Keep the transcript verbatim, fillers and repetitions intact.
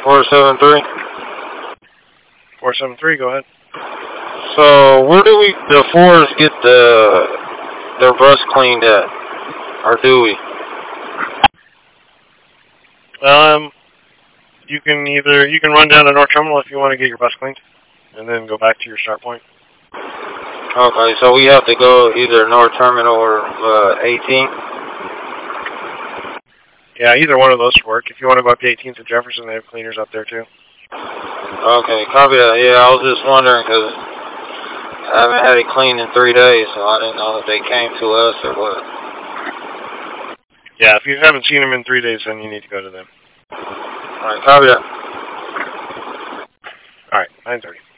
four seven three. four seven three, go ahead. So where do we, the fours get the, their bus cleaned at? Or do we? Um, you can either, you can run down to North Terminal if you want to get your bus cleaned, and then go back to your start point. Okay, so we have to go either North Terminal or uh, eighteenth? Yeah, either one of those work. If you want to go up to eighteenth and Jefferson, they have cleaners up there too. Okay, copy that. Yeah, I was just wondering because I haven't had it cleaned in three days, so I didn't know if they came to us or what. Yeah, if you haven't seen them in three days, then you need to go to them. Alright, copy that. Alright, nine thirty.